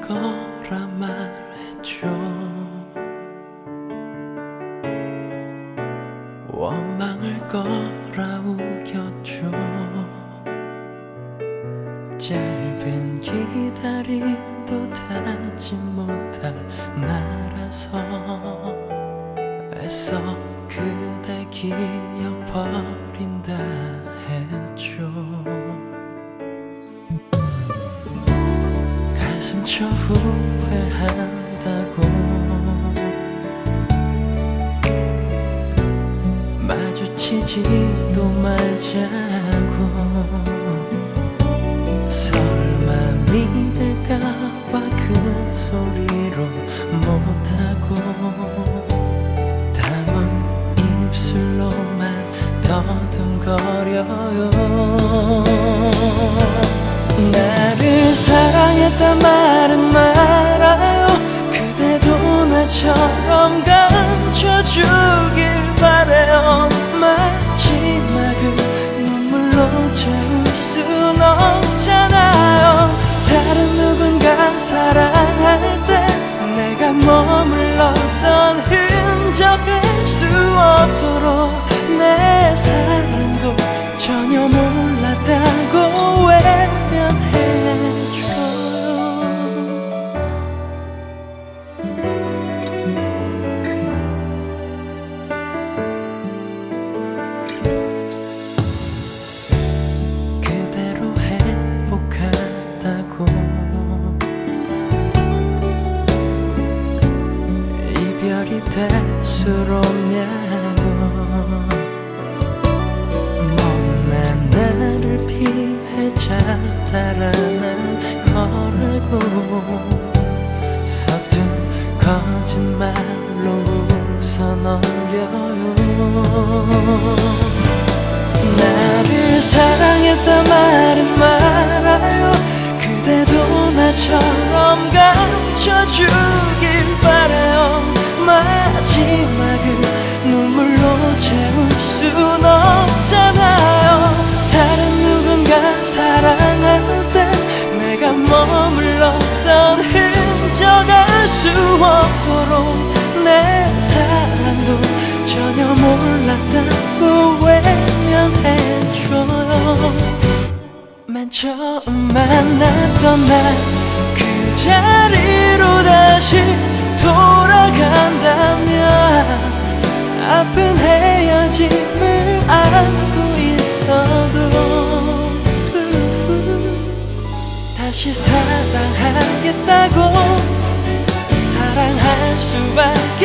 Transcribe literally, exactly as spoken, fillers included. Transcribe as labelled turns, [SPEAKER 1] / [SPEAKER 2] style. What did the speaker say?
[SPEAKER 1] 거라 말해줘. 원망할 거라 우겼죠. 짧은 기다림도 타지 못할 나라서 애써 그대 기억 버린다 했죠. 가슴쳐 후회한다고 마주치지도 말자고. 설마 믿을까봐 큰 소리로 못하고 담은 입술로만 더듬거려요. 나를 사랑했단 말은 말아요. 그대도 나처럼 감춰주길 바래요. 마지막을 눈물로 채울 순 없잖아요. 다른 누군가 사랑할 때 내가 머물렀던 흔적을 수 없도록 내 사랑도 전혀 몰랐다고 외면해줘요. 그대로 행복하다고 이별이 대수롭냐고. 못난 나를 피해자 따라만 거라고 서툰 거짓말로 웃어 넘겨요. 나를 사랑했단 말은 말아요. 그대도 나처럼 감춰주길 바래요. 마지막을 눈물로 채울 순 없잖아요. 다른 누군가 사랑할 때 내가 머물렀던 흔적 알 수 없도록 내 사랑도 전혀 몰랐다고 외면해줘요. 맨 처음 만났던 날 그 자리로 다시 돌아간다면 아픈 헤어짐을 안고 있어도 다시 사랑하겠다고 사랑할 수밖에